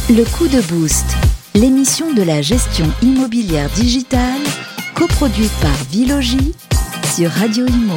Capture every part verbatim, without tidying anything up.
Le coup de boost, l'émission de la gestion immobilière digitale, coproduite par Vilogy sur Radio Imo.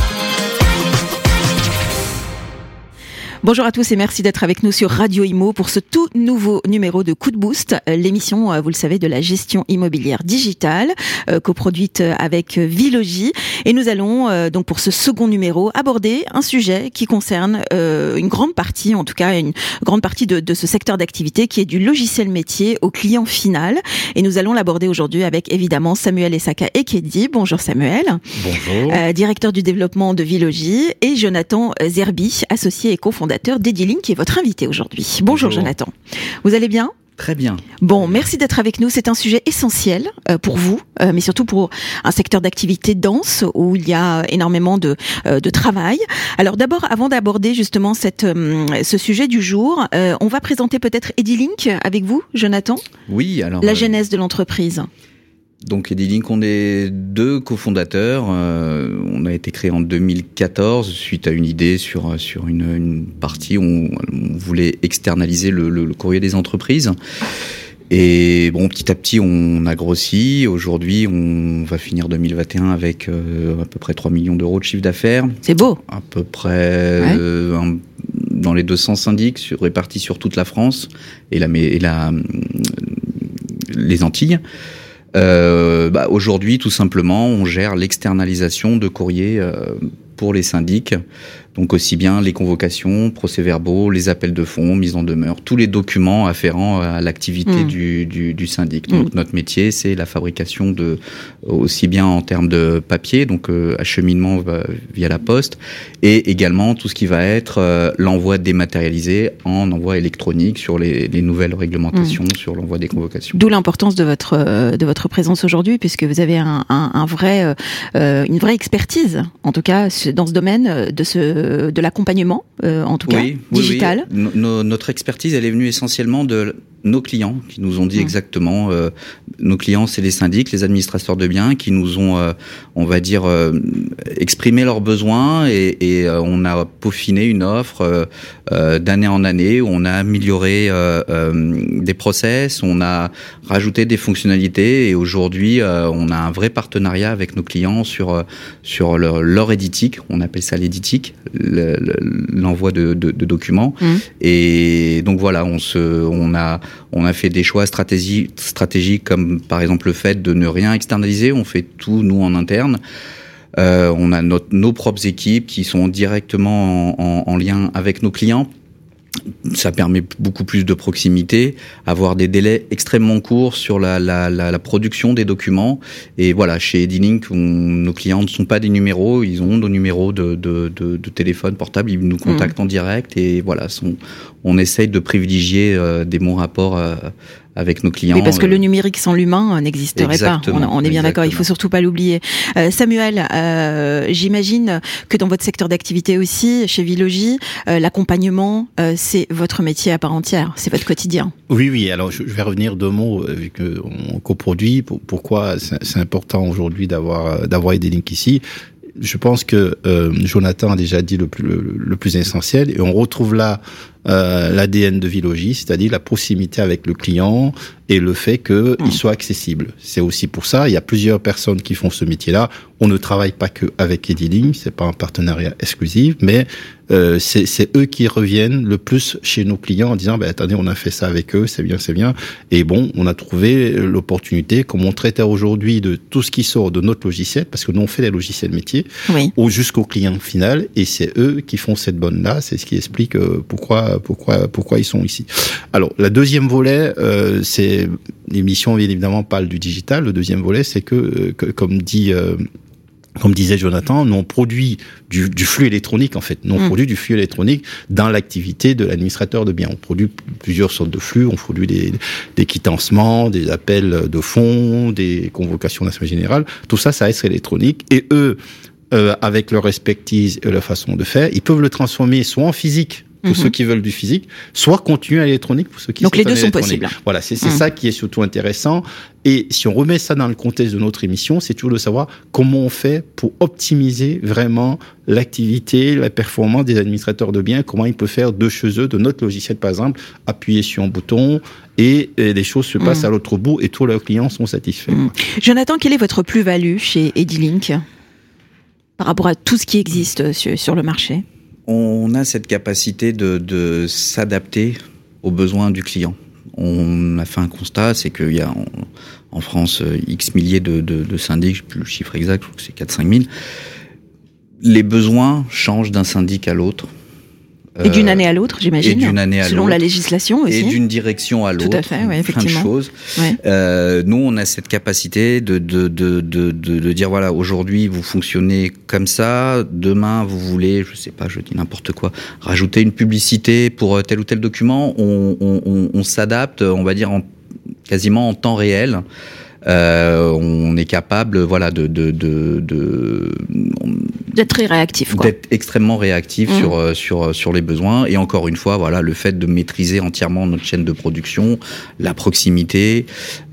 Bonjour à tous et merci d'être avec nous sur Radio Imo pour ce tout nouveau numéro de Coup de Boost, l'émission, vous le savez, de la gestion immobilière digitale, euh, coproduite avec Vilogy. Et nous allons euh, donc pour ce second numéro aborder un sujet qui concerne euh, une grande partie, en tout cas une grande partie de, de ce secteur d'activité qui est du logiciel métier au client final. Et nous allons l'aborder aujourd'hui avec évidemment Samuel Essaka Ekedi. Bonjour Samuel. Bonjour. Euh, directeur du développement de Vilogy, et Jonathan Zerbi, associé et cofondateur d'Edilink, qui est votre invité aujourd'hui. Bonjour, Bonjour Jonathan. Vous allez bien ? Très bien. Bon, merci d'être avec nous. C'est un sujet essentiel euh, pour vous, euh, mais surtout pour un secteur d'activité dense où il y a énormément de, euh, de travail. Alors d'abord, avant d'aborder justement cette, euh, ce sujet du jour, euh, on va présenter peut-être Edilink avec vous, Jonathan ? Oui, alors... La genèse de l'entreprise. Donc Edilink, on est deux cofondateurs. Euh, on a été créé en deux mille quatorze suite à une idée sur sur une, une partie où on, on voulait externaliser le, le, le courrier des entreprises. Et bon, petit à petit, on a grossi. Aujourd'hui, on va finir deux mille vingt et un avec euh, à peu près trois millions d'euros de chiffre d'affaires. C'est beau. À peu près ouais. euh, un, dans les deux cents syndics sur, répartis sur toute la France et la et la les Antilles. Euh, bah, aujourd'hui, tout simplement, on gère l'externalisation de courrier euh, pour les syndics. Donc aussi bien les convocations, procès-verbaux, les appels de fonds, mise en demeure, tous les documents afférents à l'activité mmh. du, du, du syndic. Donc mmh. notre métier, c'est la fabrication de, aussi bien en termes de papier, donc euh, acheminement via la poste, et également tout ce qui va être euh, l'envoi dématérialisé en envoi électronique sur les, les nouvelles réglementations, mmh. sur l'envoi des convocations. D'où l'importance de votre euh, de votre présence aujourd'hui, puisque vous avez un, un, un vrai euh, une vraie expertise, en tout cas dans ce domaine de ce de l'accompagnement, euh, en tout cas, oui, digital. Oui, oui. No, notre expertise, elle est venue essentiellement de nos clients, qui nous ont dit mmh. exactement, euh, nos clients, c'est les syndics, les administrateurs de biens, qui nous ont, euh, on va dire, euh, exprimé leurs besoins, et, et euh, on a peaufiné une offre euh, d'année en année, où on a amélioré euh, euh, des process, on a rajouté des fonctionnalités, et aujourd'hui, euh, on a un vrai partenariat avec nos clients sur sur leur, leur éditique, on appelle ça l'éditique, le, le, l'envoi de, de, de documents, mmh. et donc voilà, on se, on a On a fait des choix stratégiques, stratégiques comme par exemple le fait de ne rien externaliser. On fait tout nous en interne. Euh, on a notre, nos propres équipes qui sont directement en, en, en lien avec nos clients. Ça permet beaucoup plus de proximité, avoir des délais extrêmement courts sur la, la, la, la production des documents. Et voilà, chez Edilink, on, nos clients ne sont pas des numéros, ils ont nos numéros de, de, de, de téléphone portable, ils nous contactent mmh. en direct, et voilà, son, on essaye de privilégier euh, des bons rapports euh, avec nos clients. Oui, parce que le numérique sans l'humain n'existerait exactement, pas. On, on est bien exactement. d'accord, il faut surtout pas l'oublier. Euh, Samuel, euh, j'imagine que dans votre secteur d'activité aussi, chez Vilogy, euh, l'accompagnement, euh, c'est votre métier à part entière, c'est votre quotidien. Oui, oui. Alors, je vais revenir deux mots, vu qu'on coproduit. Pourquoi c'est important aujourd'hui d'avoir d'avoir Edilink ici. Je pense que euh, Jonathan a déjà dit le plus, le, le plus essentiel, et on retrouve là euh, l'A D N de Vilogy, c'est-à-dire la proximité avec le client et le fait qu'il mmh. soit accessible. C'est aussi pour ça, il y a plusieurs personnes qui font ce métier-là. On ne travaille pas que avec Edilink, c'est pas un partenariat exclusif, mais euh, c'est, c'est eux qui reviennent le plus chez nos clients en disant, ben attendez, on a fait ça avec eux, c'est bien, c'est bien. Et bon, on a trouvé l'opportunité, comme on traite aujourd'hui de tout ce qui sort de notre logiciel, parce que nous on fait des logiciels métiers, oui. ou jusqu'au client final, et c'est eux qui font cette bonne-là. C'est ce qui explique euh, pourquoi, pourquoi, pourquoi ils sont ici. Alors, la deuxième volet, euh, c'est l'émission évidemment parle du digital. Le deuxième volet, c'est que, que comme dit euh, Comme disait Jonathan, nous on produit du, du flux électronique en fait. Nous on mmh. produit du flux électronique dans l'activité de l'administrateur de biens. On produit plusieurs sortes de flux. On produit des, des quittances, des appels de fonds, des convocations d'assemblée générale. Tout ça, ça reste électronique. Et eux, euh, avec leur expertise et leur façon de faire, ils peuvent le transformer soit en physique pour mm-hmm. ceux qui veulent du physique, soit contenu électronique pour ceux qui Donc sont les deux sont possibles. Voilà, c'est, c'est mm. ça qui est surtout intéressant. Et si on remet ça dans le contexte de notre émission, c'est toujours de savoir comment on fait pour optimiser vraiment l'activité, la performance des administrateurs de biens, comment ils peuvent faire de chez eux, de notre logiciel par exemple, appuyer sur un bouton et, et les choses se passent mmh. à l'autre bout et tous leurs clients sont satisfaits. Mmh. Jonathan, quelle est votre plus-value chez Edilink par rapport à tout ce qui existe sur, sur le marché? On a cette capacité de, de s'adapter aux besoins du client. On a fait un constat, c'est qu'il y a en, en France X milliers de, de, de syndics, je sais plus le chiffre exact, je crois que c'est quatre à cinq mille. Les besoins changent d'un syndic à l'autre. Et d'une année à l'autre, j'imagine. Et d'une année à selon l'autre. la législation aussi. Et d'une direction à l'autre. Tout à fait, oui, effectivement. Plein de choses. Ouais. Euh, nous, on a cette capacité de, de, de, de, de, de dire, voilà, aujourd'hui, vous fonctionnez comme ça. Demain, vous voulez, je sais pas, je dis n'importe quoi, rajouter une publicité pour tel ou tel document. On, on, on, on s'adapte, on va dire, en, quasiment en temps réel. Euh, on est capable, voilà, de, de, de, de d'être très réactif, quoi. D'être extrêmement réactif mmh. sur sur sur les besoins. Et encore une fois, voilà, le fait de maîtriser entièrement notre chaîne de production, la proximité.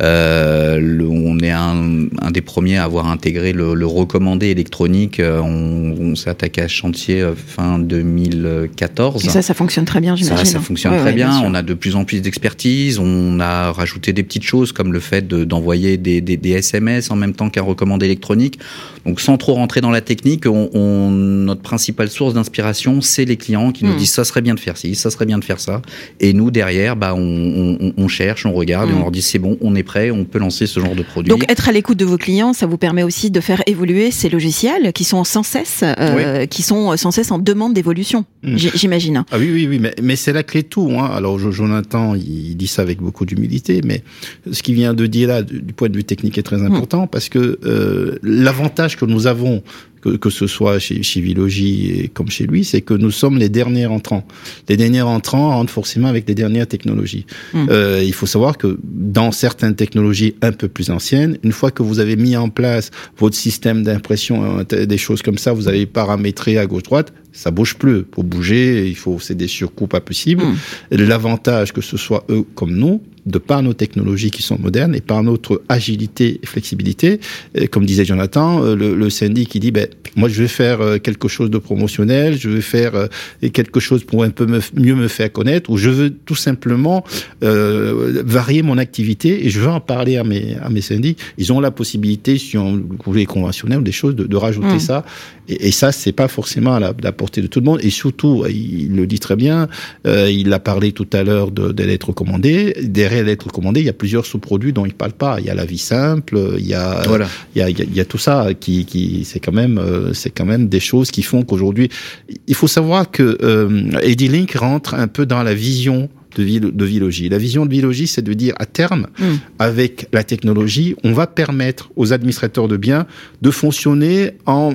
Euh, le, on est un, un des premiers à avoir intégré le, le recommandé électronique. On, on s'est attaqué à ce chantier fin deux mille quatorze. Et ça, ça fonctionne très bien, j'imagine. Ça, ça fonctionne ouais, très ouais, bien. bien on a de plus en plus d'expertise. On a rajouté des petites choses comme le fait de, d'envoyer Des, des, des S M S en même temps qu'un recommandé électronique. Donc sans trop rentrer dans la technique, on, on, notre principale source d'inspiration, c'est les clients qui nous mmh. disent ça serait bien de faire ci, ça serait bien de faire ça. Et nous derrière, bah on, on, on cherche, on regarde mmh. et on leur dit c'est bon, on est prêt, on peut lancer ce genre de produit. Donc être à l'écoute de vos clients, ça vous permet aussi de faire évoluer ces logiciels qui sont sans cesse, euh, oui. qui sont sans cesse en demande d'évolution. Mmh. J'imagine. Ah oui oui oui, mais, mais c'est la clé de tout. Hein. Alors Jonathan, il dit ça avec beaucoup d'humilité, mais ce qu'il vient de dire là, du, du point de vue technique est très important mmh. parce que euh, l'avantage que nous avons, que, que ce soit chez, chez Vilogy et comme chez lui, c'est que nous sommes les derniers entrants. Les derniers entrants rentrent forcément avec les dernières technologies. Mmh. Euh, il faut savoir que dans certaines technologies un peu plus anciennes, une fois que vous avez mis en place votre système d'impression, des choses comme ça, vous avez paramétré à gauche-droite, ça bouge plus. Pour bouger, il faut, c'est des surcoûts pas possibles. Mmh. L'avantage que ce soit eux comme nous, de par nos technologies qui sont modernes et par notre agilité et flexibilité, et comme disait Jonathan, le, le syndic qui dit, ben, moi je vais faire quelque chose de promotionnel, je vais faire quelque chose pour un peu me, mieux me faire connaître, ou je veux tout simplement euh, varier mon activité et je veux en parler à mes, à mes syndics. Ils ont la possibilité, si on voulait conventionnel ou des choses, de, de rajouter mmh. ça. Et, et ça, c'est pas forcément à la, à la portée de tout le monde. Et surtout, il le dit très bien, euh, il a parlé tout à l'heure de, des lettres recommandées. Derrière les lettres recommandées, il y a plusieurs sous-produits dont il parle pas. Il y a la vie simple, il y a, voilà. il y a, il y a, il y a tout ça qui, qui, c'est quand même, euh, c'est quand même des choses qui font qu'aujourd'hui, il faut savoir que euh, Edilink rentre un peu dans la vision de, de Vilogy. La vision de Vilogy, c'est de dire à terme, mmh. avec la technologie, on va permettre aux administrateurs de biens de fonctionner en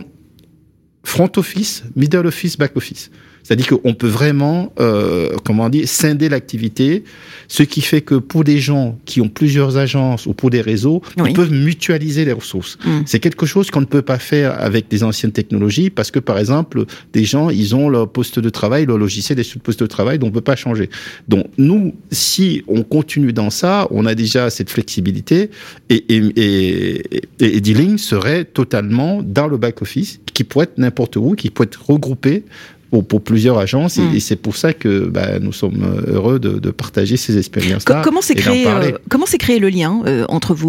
front office, middle office, back office. C'est-à-dire qu'on peut vraiment, euh, comment dire, scinder l'activité, ce qui fait que pour des gens qui ont plusieurs agences ou pour des réseaux, oui. ils peuvent mutualiser les ressources. Mmh. C'est quelque chose qu'on ne peut pas faire avec des anciennes technologies parce que, par exemple, des gens, ils ont leur poste de travail, leur logiciel est sur le poste de travail, donc on ne peut pas changer. Donc, nous, si on continue dans ça, on a déjà cette flexibilité et, et, et, et, et Edilink serait totalement dans le back-office, qui pourrait être n'importe où, qui pourrait être regroupé Pour, pour plusieurs agences, mmh. et, et c'est pour ça que bah, nous sommes heureux de, de partager ces expériences-là. Comment s'est créé, euh, comment s'est créé le lien euh, entre vous ?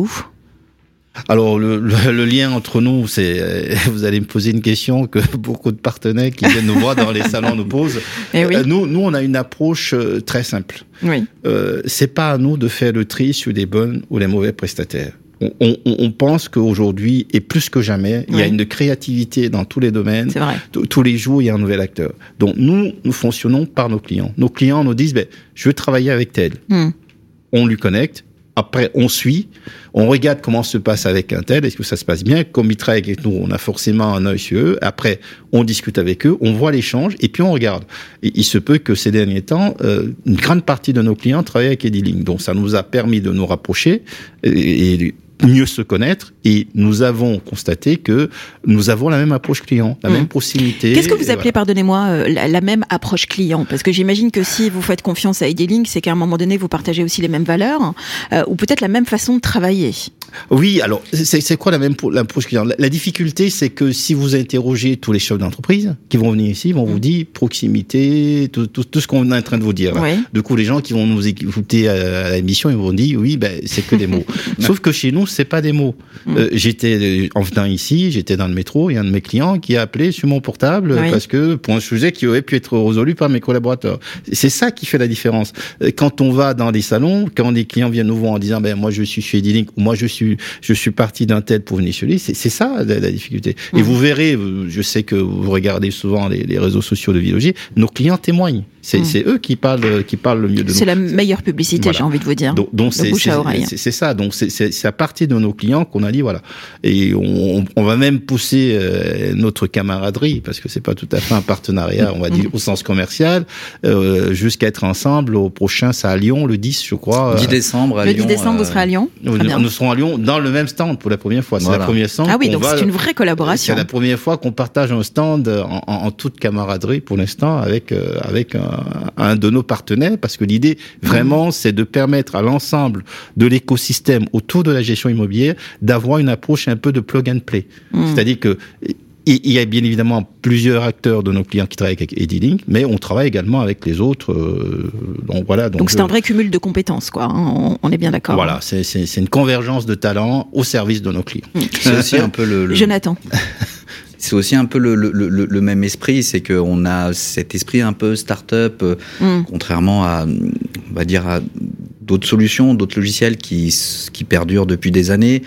Alors le, le, le lien entre nous, c'est euh, vous allez me poser une question que beaucoup de partenaires qui viennent nous voir dans les salons nous posent. Eh oui. euh, nous, nous, on a une approche euh, très simple. Oui. Euh, c'est pas à nous de faire le tri sur les bonnes ou les mauvais prestataires. On, on, on pense qu'aujourd'hui, et plus que jamais, oui. il y a une créativité dans tous les domaines. C'est vrai. T- tous les jours, il y a un nouvel acteur. Donc, nous, nous fonctionnons par nos clients. Nos clients nous disent, ben, je veux travailler avec tel. Mm. On lui connecte. Après, on suit. On regarde comment se passe avec un tel. Est-ce que ça se passe bien? Comme ils travaillent avec nous, on a forcément un œil sur eux. Après, on discute avec eux. On voit l'échange. Et puis, on regarde. Et il se peut que ces derniers temps, euh, une grande partie de nos clients travaillent avec Edilink. Donc, ça nous a permis de nous rapprocher. Et, et mieux se connaître, et nous avons constaté que nous avons la même approche client, la mmh. même proximité. Qu'est-ce que vous appelez, voilà. pardonnez-moi, euh, la, la même approche client? Parce que j'imagine que si vous faites confiance à Edilink, c'est qu'à un moment donné, vous partagez aussi les mêmes valeurs, euh, ou peut-être la même façon de travailler. Oui, alors, c'est, c'est quoi la même l'approche client? La, la difficulté, c'est que si vous interrogez tous les chefs d'entreprise qui vont venir ici, ils vont mmh. vous dire proximité, tout, tout, tout ce qu'on est en train de vous dire. Là. Oui. Du coup, les gens qui vont nous écouter à, à l'émission, ils vont dire, oui, ben, c'est que des mots. Sauf que chez nous, c'est pas des mots. Mmh. Euh, j'étais, en venant ici, j'étais dans le métro, il y a un de mes clients qui a appelé sur mon portable oui. parce que, pour un sujet qui aurait pu être résolu par mes collaborateurs. C'est ça qui fait la différence. Quand on va dans des salons, quand des clients viennent nous voir en disant, ben, moi, je suis chez Edilink, ou moi, je suis, je suis parti d'un tel pour venir chez lui, c'est, c'est ça, la, la difficulté. Mmh. Et vous verrez, je sais que vous regardez souvent les, les réseaux sociaux de Vilogie, nos clients témoignent. C'est, mmh. c'est eux qui parlent, qui parlent le mieux de nous. C'est la meilleure publicité, voilà. j'ai envie de vous dire. Donc, donc c'est, bouche c'est, à oreille. C'est, c'est ça. Donc, c'est, c'est, c'est à partir de nos clients qu'on a dit, voilà. Et on, on va même pousser euh, notre camaraderie, parce que c'est pas tout à fait un partenariat, on va dire, au sens commercial, euh, jusqu'à être ensemble au prochain, c'est à Lyon, le dix, je crois. dix décembre à le Lyon. Le dix décembre, euh... vous serez à Lyon. Nous, nous serons à Lyon dans le même stand pour la première fois. C'est voilà. la première stand. Ah oui, donc va, c'est une vraie collaboration. C'est la première fois qu'on partage un stand en, en, en toute camaraderie pour l'instant avec, euh, avec un, un de nos partenaires, parce que l'idée vraiment, mmh. c'est de permettre à l'ensemble de l'écosystème autour de la gestion immobilière d'avoir une approche un peu de plug and play. Mmh. C'est-à-dire que il y a bien évidemment plusieurs acteurs de nos clients qui travaillent avec Edilink, mais on travaille également avec les autres. Euh, donc voilà. Donc, donc c'est un vrai cumul de compétences, quoi. Hein, on est bien d'accord. Voilà, c'est, c'est, c'est une convergence de talents au service de nos clients. Mmh. C'est aussi un peu le. le... Jonathan. C'est aussi un peu le, le, le, le même esprit, c'est qu'on a cet esprit un peu start-up, mmh. contrairement à, on va dire, à d'autres solutions, d'autres logiciels qui, qui perdurent depuis des années.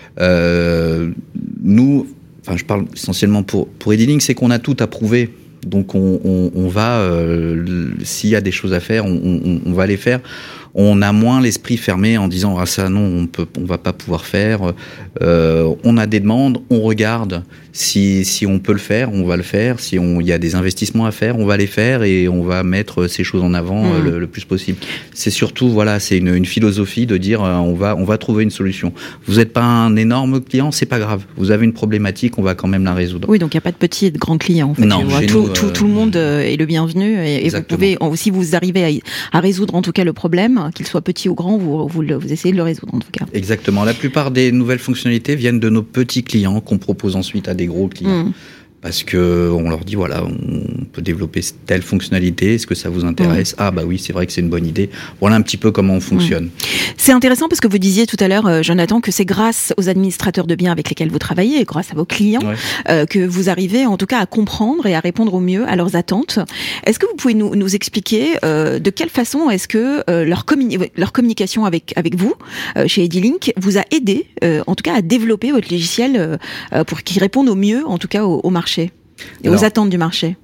Euh, nous, enfin, je parle essentiellement pour, pour Edilink, c'est qu'on a tout à prouver. Donc, on, on, on va, euh, s'il y a des choses à faire, on, on, on va les faire. On a moins l'esprit fermé en disant ah ça non on peut on va pas pouvoir faire. Euh, on a des demandes, on regarde si si on peut le faire, on va le faire. Si on il y a des investissements à faire, on va les faire et on va mettre ces choses en avant mmh. le, le plus possible. C'est surtout voilà c'est une, une philosophie de dire euh, on va on va trouver une solution. Vous n'êtes pas un énorme client, c'est pas grave. Vous avez une problématique, on va quand même la résoudre. Oui donc il y a pas de petits et de grands clients. En fait. Non, tout, nous, tout, euh... tout le monde est le bienvenu et, et vous pouvez si vous arrivez à, à résoudre en tout cas le problème. Qu'il soit petit ou grand, vous, vous, vous essayez de le résoudre en tout cas. Exactement. La plupart des nouvelles fonctionnalités viennent de nos petits clients qu'on propose ensuite à des gros clients. Mmh. Parce que on leur dit voilà, on peut développer telle fonctionnalité, est-ce que ça vous intéresse ? Mmh. Ah bah oui, c'est vrai que c'est une bonne idée. Voilà un petit peu comment on fonctionne. Mmh. C'est intéressant parce que vous disiez tout à l'heure, euh, Jonathan, que c'est grâce aux administrateurs de biens avec lesquels vous travaillez, et grâce à vos clients, ouais. euh, que vous arrivez en tout cas à comprendre et à répondre au mieux à leurs attentes. Est-ce que vous pouvez nous, nous expliquer euh, de quelle façon est-ce que euh, leur, communi- leur communication avec, avec vous, euh, chez Edilink, vous a aidé, euh, en tout cas à développer votre logiciel euh, pour qu'il réponde au mieux, en tout cas au, au marché et Alors, aux attentes du marché?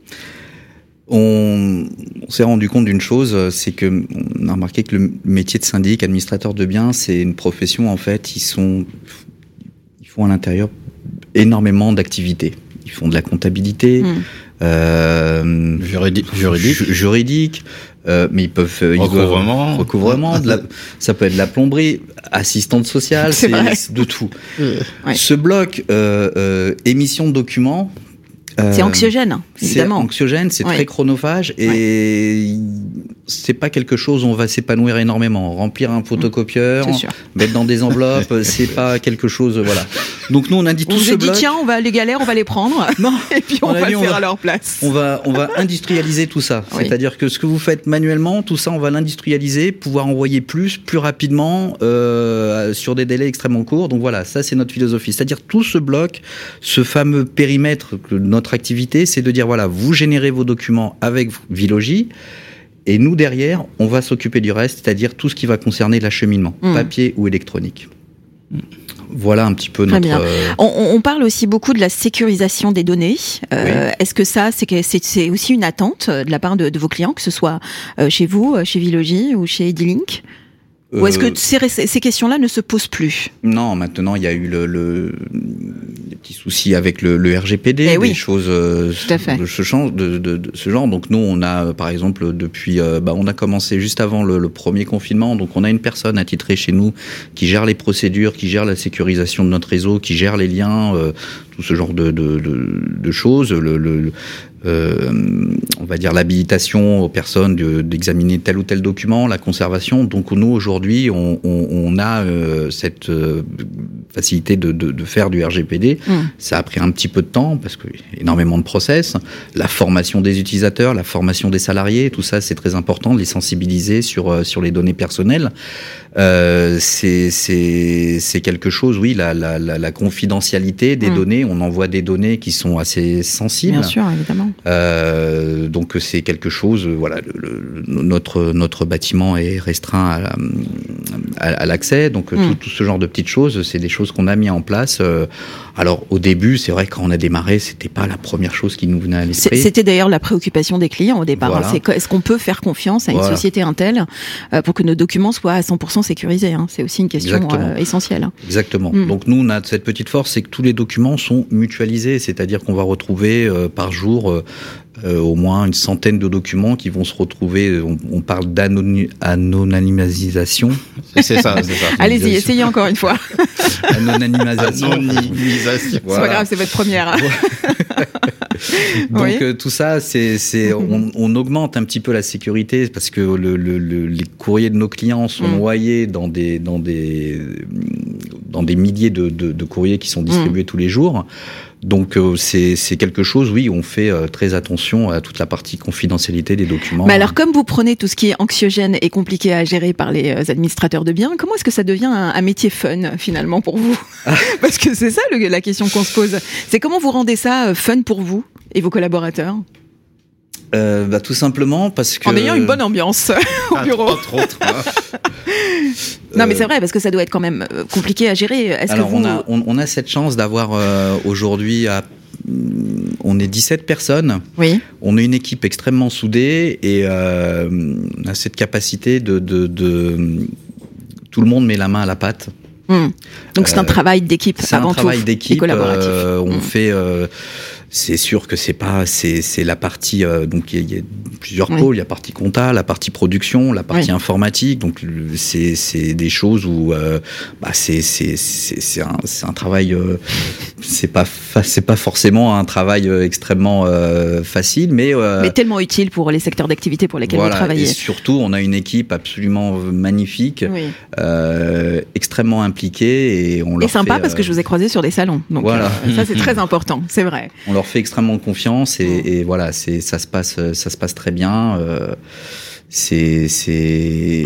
On, on s'est rendu compte d'une chose, c'est que on a remarqué que le métier de syndic, administrateur de biens, c'est une profession en fait. Ils sont, ils font à l'intérieur énormément d'activités. Ils font de la comptabilité, mmh. euh, juridique, juridique, juridique euh, mais ils peuvent ils recouvrement, recouvrement, de la, ça peut être de la plomberie, assistante sociale, c'est, c'est de tout. Ouais. Ce bloc euh, euh, émission de documents. Euh, c'est anxiogène, évidemment. C'est anxiogène, c'est ouais. très chronophage et ouais. c'est pas quelque chose où on va s'épanouir énormément. Remplir un photocopieur, mettre dans des enveloppes, c'est pas quelque chose, voilà. Donc nous on a dit tout on ce dit bloc. Tiens, on va les galères, on va les prendre. Non, et puis on, on va le faire va, à leur place. On va, on va industrialiser tout ça. Oui. C'est-à-dire que ce que vous faites manuellement, tout ça, on va l'industrialiser, pouvoir envoyer plus, plus rapidement, euh, sur des délais extrêmement courts. Donc voilà, ça c'est notre philosophie. C'est-à-dire tout ce bloc, ce fameux périmètre que notre Notre activité, c'est de dire voilà, vous générez vos documents avec Vilogie, et nous derrière, on va s'occuper du reste, c'est-à-dire tout ce qui va concerner l'acheminement, mmh. papier ou électronique. Mmh. Voilà un petit peu Très notre. Bien. On, on parle aussi beaucoup de la sécurisation des données. Euh, oui. Est-ce que ça, c'est, que c'est, c'est aussi une attente de la part de, de vos clients, que ce soit chez vous, chez Vilogie ou chez Edilink? Ou est-ce que ces, ces questions-là ne se posent plus ? Non, maintenant il y a eu le, le petits soucis avec le, le R G P D, eh des oui. choses euh, Tout à fait. de ce genre. De, de, de ce genre. Donc nous, on a par exemple depuis, euh, bah, on a commencé juste avant le, le premier confinement. Donc on a une personne attitrée chez nous qui gère les procédures, qui gère la sécurisation de notre réseau, qui gère les liens, euh, tout ce genre de, de, de, de choses. Le, le, Euh, on va dire l'habilitation aux personnes de, d'examiner tel ou tel document, la conservation. Donc nous aujourd'hui, on, on, on a euh, cette euh, facilité de, de, de faire du R G P D. Mmh. Ça a pris un petit peu de temps parce que énormément de process. La formation des utilisateurs, la formation des salariés, tout ça c'est très important de les sensibiliser sur sur les données personnelles. Euh, c'est c'est c'est quelque chose. Oui, la la la, la confidentialité des mmh. données. On envoie des données qui sont assez sensibles. Bien sûr, évidemment. Euh, donc c'est quelque chose. Voilà, le, le, notre notre bâtiment est restreint à, la, à, à l'accès. Donc mmh. tout, tout ce genre de petites choses, c'est des choses qu'on a mis en place. Euh, alors au début, c'est vrai quand on a démarré, c'était pas la première chose qui nous venait à l'esprit. C'était d'ailleurs la préoccupation des clients au départ. Voilà. Hein. C'est, est-ce qu'on peut faire confiance à une voilà. société Intel euh, pour que nos documents soient à cent pour cent sécurisés, hein. C'est aussi une question euh, essentielle. Exactement. Mmh. Donc nous, on a cette petite force, c'est que tous les documents sont mutualisés, c'est-à-dire qu'on va retrouver euh, par jour euh, euh, au moins une centaine de documents qui vont se retrouver. On, on parle d'anonymisation. C'est ça, c'est ça. Allez-y, essayez encore une fois. Anonymisation. Anonymisation. Voilà. C'est pas grave, c'est votre première. Donc oui. euh, tout ça, c'est, c'est, on, on augmente un petit peu la sécurité parce que le, le, le, les courriers de nos clients sont mmh. noyés dans des, dans des, dans des milliers de, de, de courriers qui sont distribués mmh. tous les jours. Donc euh, c'est, c'est quelque chose, oui, on fait euh, très attention à toute la partie confidentialité des documents. Mais alors, comme vous prenez tout ce qui est anxiogène et compliqué à gérer par les administrateurs de biens, comment est-ce que ça devient un, un métier fun finalement pour vous ? Parce que c'est ça le, la question qu'on se pose. C'est comment vous rendez ça fun pour vous et vos collaborateurs ? Euh, bah, tout simplement parce que... En ayant une bonne ambiance au ah, bureau. Entre autres. Non, mais c'est vrai, parce que ça doit être quand même compliqué à gérer. Est-ce Alors, que vous... on, a, on, on a cette chance d'avoir euh, aujourd'hui... À, on est dix-sept personnes. Oui. On est une équipe extrêmement soudée et euh, on a cette capacité de, de, de... Tout le monde met la main à la pâte. Mmh. Donc c'est un euh, travail d'équipe c'est avant un travail tout, d'équipe, et collaboratif. Euh, on mmh. fait... Euh, c'est sûr que c'est pas, c'est, c'est la partie, euh, donc il y, y a plusieurs oui. pôles, il y a la partie compta, la partie production, la partie oui. informatique, donc c'est, c'est des choses où, euh, bah c'est, c'est, c'est, c'est un, c'est un travail, euh, c'est pas, fa- c'est pas forcément un travail euh, extrêmement euh, facile, mais euh, mais tellement utile pour les secteurs d'activité pour lesquels voilà, vous travaillez. Et surtout, on a une équipe absolument magnifique, oui. euh, extrêmement impliquée et on leur et sympa fait, parce que je vous ai croisé sur des salons, donc voilà. euh, ça c'est très important, c'est vrai. On leur fait extrêmement confiance et, mmh. et voilà, c'est ça se passe, ça se passe très bien. Euh, c'est, c'est,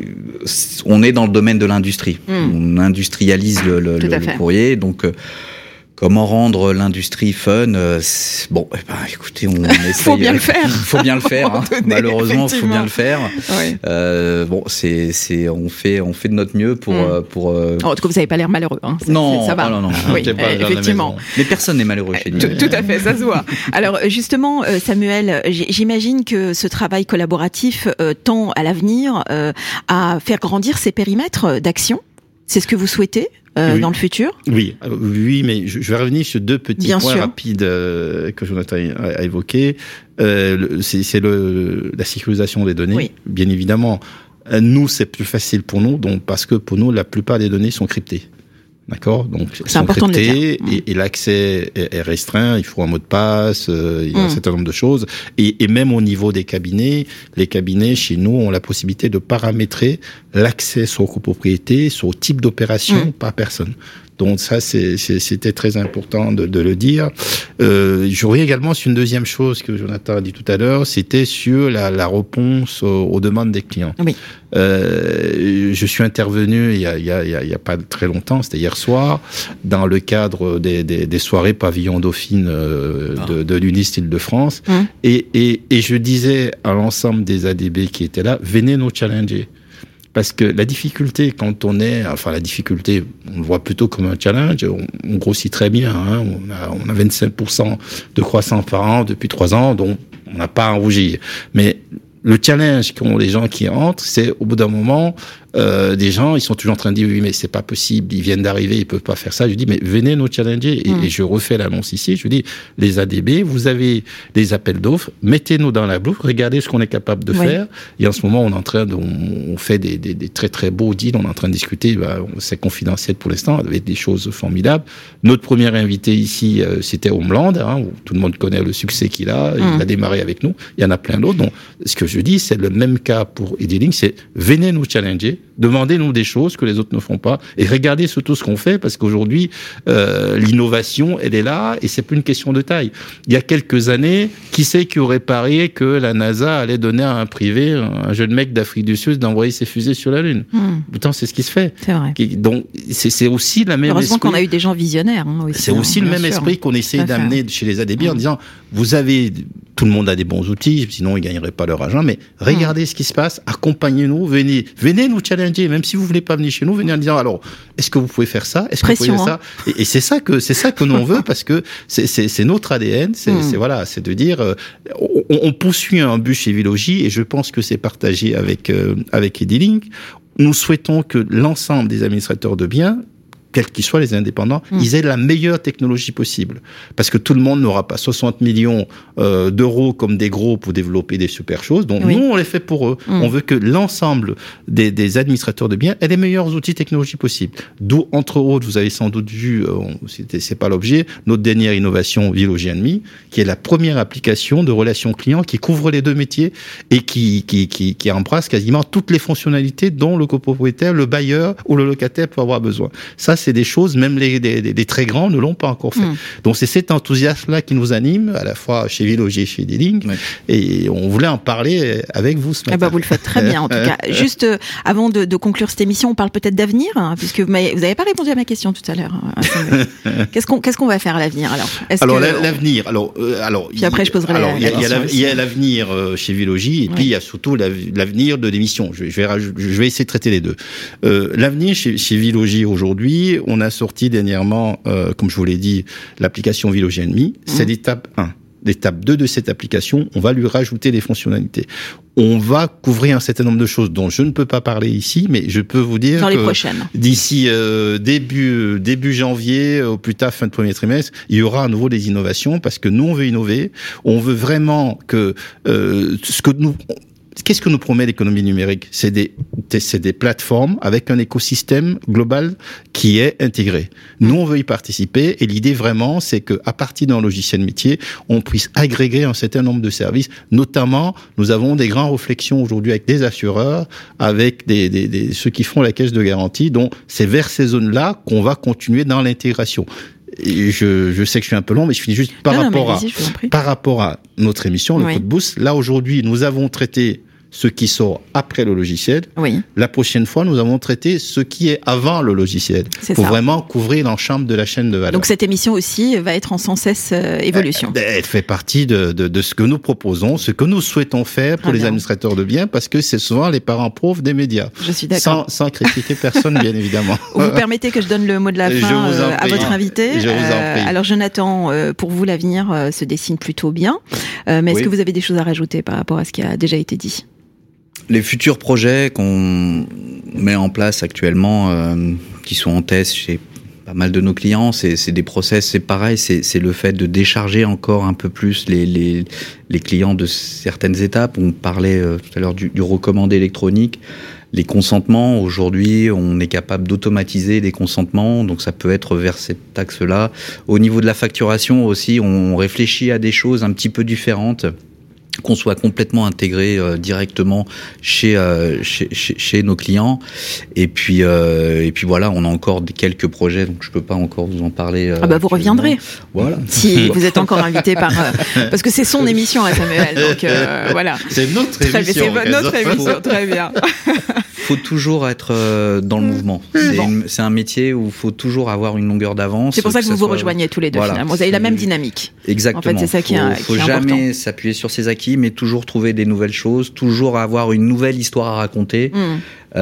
on est dans le domaine de l'industrie. Mmh. On industrialise le, le, le, le courrier, donc. Euh, Comment rendre l'industrie fun euh, Bon, eh ben, écoutez, on essaye. Faut bien le faire. Faut bien le faire. Hein. Donné, malheureusement, faut bien le faire. Oui. Euh, bon, c'est, c'est, on fait, on fait de notre mieux pour, mm. pour. Euh... En tout cas, vous n'avez pas l'air malheureux. Hein. C'est, non, c'est, ça va. non, non, non. Oui, euh, effectivement. Mais personne n'est malheureux chez nous. Tout, tout à fait, ça se voit. Alors, justement, euh, Samuel, j'imagine que ce travail collaboratif euh, tend à l'avenir euh, à faire grandir ces périmètres d'action. C'est ce que vous souhaitez euh, oui. dans le futur ? Oui, oui, mais je, je vais revenir sur deux petits Bien points sûr. rapides euh, que Jonathan a, a évoqués. Euh, le, c'est c'est le, la sécurisation des données, oui. bien évidemment. Nous, c'est plus facile pour nous, donc parce que pour nous, la plupart des données sont cryptées. D'accord, donc c'est important de le dire. Et, et l'accès est, est restreint. Il faut un mot de passe. Euh, il y a mmh. un certain nombre de choses. Et, et même au niveau des cabinets, les cabinets chez nous ont la possibilité de paramétrer l'accès sur copropriété, sur type d'opération mmh. par personne. Donc ça, c'est, c'est, c'était très important de, de le dire. Euh, je reviens également sur une deuxième chose que Jonathan a dit tout à l'heure, c'était sur la, la réponse aux, aux demandes des clients. Oui. Euh, je suis intervenu il y a, il y a, il y a pas très longtemps, c'était hier soir, dans le cadre des, des, des soirées pavillon Dauphine euh, ah. de, de l'Unis Île-de-France, mmh. et, et, et je disais à l'ensemble des A D B qui étaient là, venez nous challenger. Parce que la difficulté, quand on est, enfin la difficulté, on le voit plutôt comme un challenge, on, on grossit très bien, hein, on a, on a vingt-cinq pour cent de croissance par an depuis trois ans, donc on n'a pas à en rougir. Mais le challenge qu'ont les gens qui entrent, c'est au bout d'un moment, euh, des gens, ils sont toujours en train de dire, oui, mais c'est pas possible, ils viennent d'arriver, ils peuvent pas faire ça. Je dis, mais venez nous challenger. Et, mmh. et je refais l'annonce ici. Je dis, les A D B, vous avez des appels d'offres, mettez-nous dans la boucle, regardez ce qu'on est capable de oui. faire. Et en ce moment, on est en train de, on fait des, des, des très très beaux deals, on est en train de discuter, bah, c'est confidentiel pour l'instant, avec des choses formidables. Notre premier invité ici, euh, c'était Homeland, hein, où tout le monde connaît le succès qu'il a, mmh. il a démarré avec nous, il y en a plein d'autres. Donc, ce que je dis, c'est le même cas pour Edilink, c'est venez nous challenger, demandez-nous des choses que les autres ne font pas, et regardez surtout ce qu'on fait, parce qu'aujourd'hui, euh, l'innovation, elle est là, et c'est plus une question de taille. Il y a quelques années, qui c'est qui aurait parié que la NASA allait donner à un privé, un jeune mec d'Afrique du Sud, d'envoyer ses fusées sur la Lune? Mmh. Pourtant, c'est ce qui se fait. C'est vrai. Donc, c'est, c'est aussi la même Heureusement esprit. qu'on a eu des gens visionnaires. Hein, aussi, c'est aussi hein, le même sûr. esprit qu'on essaie d'amener chez les A D B mmh. en disant, vous avez, tout le monde a des bons outils, sinon ils gagneraient pas leur argent, mais regardez mmh. ce qui se passe, accompagnez-nous, venez, venez nous challenger, même si vous voulez pas venir chez nous, venez en disant, alors, est-ce que vous pouvez faire ça? Est-ce Pression, que vous pouvez faire hein. ça? Et, et c'est ça que, c'est ça que nous on veut, parce que c'est, c'est, c'est notre A D N, c'est, mmh. c'est voilà, c'est de dire, euh, on, on poursuit un but chez Vilogy, et je pense que c'est partagé avec, euh, avec Edilink. Nous souhaitons que l'ensemble des administrateurs de biens, quels qu'ils soient les indépendants, mmh. ils aient la meilleure technologie possible. Parce que tout le monde n'aura pas soixante millions euh, d'euros comme des gros pour développer des super choses. Donc oui. nous, on les fait pour eux. Mmh. On veut que l'ensemble des, des administrateurs de biens aient les meilleurs outils technologiques possibles. D'où, entre autres, vous avez sans doute vu, euh, c'était, c'est pas l'objet, notre dernière innovation Vilogy and Me, qui est la première application de relations clients qui couvre les deux métiers et qui, qui, qui, qui embrasse quasiment toutes les fonctionnalités dont le copropriétaire, le bailleur ou le locataire peut avoir besoin. Ça, c'est des choses, même les, les, les très grands ne l'ont pas encore fait. Mmh. Donc, c'est cet enthousiasme-là qui nous anime, à la fois chez Vilogy et chez Edilink. Oui. Et on voulait en parler avec vous ce matin. Eh ben, vous le faites très bien, en tout cas. Juste euh, avant de, de conclure cette émission, on parle peut-être d'avenir, hein, puisque vous n'avez pas répondu à ma question tout à l'heure. Hein, qu'est-ce qu'on, qu'est-ce qu'on va faire à l'avenir, alors? Est-ce alors, que, l'avenir, alors, euh, alors. Puis après, je poserai alors, la, il y a, la il y a l'avenir euh, chez Vilogy, et oui. puis il y a surtout l'avenir de l'émission. Je, je, vais, je vais essayer de traiter les deux. Euh, l'avenir chez, chez Vilogy aujourd'hui, on a sorti dernièrement, euh, comme je vous l'ai dit, l'application Vilogy and Me. Mmh. C'est l'étape un. L'étape deux de cette application, on va lui rajouter des fonctionnalités. On va couvrir un certain nombre de choses dont je ne peux pas parler ici, mais je peux vous dire dans que les prochaines. D'ici euh, début début janvier, au plus tard fin de premier trimestre, il y aura à nouveau des innovations parce que nous on veut innover, on veut vraiment que euh, ce que nous Qu'est-ce que nous promet l'économie numérique? C'est des, c'est des plateformes avec un écosystème global qui est intégré. Nous, on veut y participer et l'idée vraiment, c'est que à partir d'un logiciel métier, on puisse agréger un certain nombre de services. Notamment, nous avons des grandes réflexions aujourd'hui avec des assureurs, avec des, des, des ceux qui font la caisse de garantie. Donc, c'est vers ces zones-là qu'on va continuer dans l'intégration. Et je, je sais que je suis un peu long, mais je finis juste par non, rapport non, à, par rapport à notre émission, le oui. Coup de Boost. Là, aujourd'hui, nous avons traité ce qui sort après le logiciel. Oui. La prochaine fois, nous avons traité ce qui est avant le logiciel. C'est pour ça. Vraiment couvrir l'ensemble de la chaîne de valeur. Donc cette émission aussi va être en sans cesse euh, évolution. Elle, elle fait partie de, de, de ce que nous proposons, ce que nous souhaitons faire pour ah les bien. administrateurs de biens, parce que c'est souvent les parents pauvres des médias. Je suis d'accord. Sans, sans critiquer personne, bien évidemment. Vous permettez que je donne le mot de la fin euh, à votre invité. Je vous en prie. Euh, alors Jonathan, euh, pour vous l'avenir euh, se dessine plutôt bien, euh, mais est-ce oui. que vous avez des choses à rajouter par rapport à ce qui a déjà été dit? Les futurs projets qu'on met en place actuellement, euh, qui sont en test chez pas mal de nos clients, c'est, c'est des process, c'est pareil, c'est, c'est le fait de décharger encore un peu plus les, les, les clients de certaines étapes. On parlait euh, tout à l'heure du, du recommandé électronique. Les consentements, aujourd'hui, on est capable d'automatiser les consentements, donc ça peut être vers cet axe-là. Au niveau de la facturation aussi, on réfléchit à des choses un petit peu différentes, qu'on soit complètement intégré euh, directement chez, euh, chez chez chez nos clients. Et puis euh, et puis voilà, on a encore des, quelques projets, donc je peux pas encore vous en parler. Euh, ah bah vous reviendrez. Voilà. Si vous êtes encore invité par euh, parce que c'est son émission Samuel, donc euh, voilà. C'est notre très émission. Bien, c'est notre émission, très bien. Faut toujours être euh, dans le mouvement. C'est, bon. une, c'est un métier où il faut toujours avoir une longueur d'avance. C'est pour ça que, que vous vous soit... rejoignez tous les deux voilà, finalement. Vous avez la même dynamique. Exactement. En fait, c'est ça qui est, faut, qui est faut important. jamais s'appuyer sur ses acquis, mais toujours trouver des nouvelles choses, toujours avoir une nouvelle histoire à raconter. Mmh.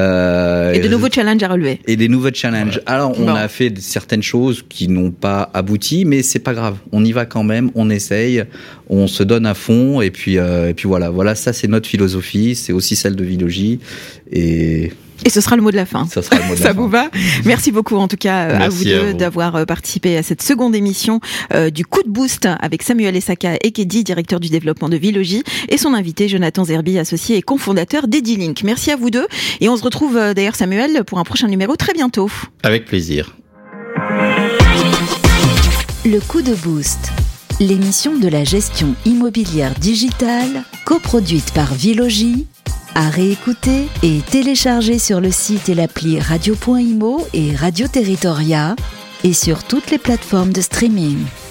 Euh, et de nouveaux challenges à relever. Et des nouveaux challenges. Ouais. Alors, on bon. a fait certaines choses qui n'ont pas abouti, mais c'est pas grave. On y va quand même, on essaye, on se donne à fond, et puis, euh, et puis voilà. Voilà, ça, c'est notre philosophie, c'est aussi celle de Vilogy. Et Et ce sera le mot de la fin. Ça sera le mot de la Ça fin. vous va? Merci beaucoup en tout cas Merci à vous à deux vous. d'avoir participé à cette seconde émission euh, du Coup de Boost avec Samuel Essaka Ekedi, directeur du développement de Vilogy, et son invité Jonathan Zerbi, associé et cofondateur d'Edilink. Merci à vous deux et on se retrouve euh, d'ailleurs Samuel pour un prochain numéro très bientôt. Avec plaisir. Le Coup de Boost, l'émission de la gestion immobilière digitale, coproduite par Vilogy, à réécouter et télécharger sur le site et l'appli radio point imo et Radio Territoria et sur toutes les plateformes de streaming.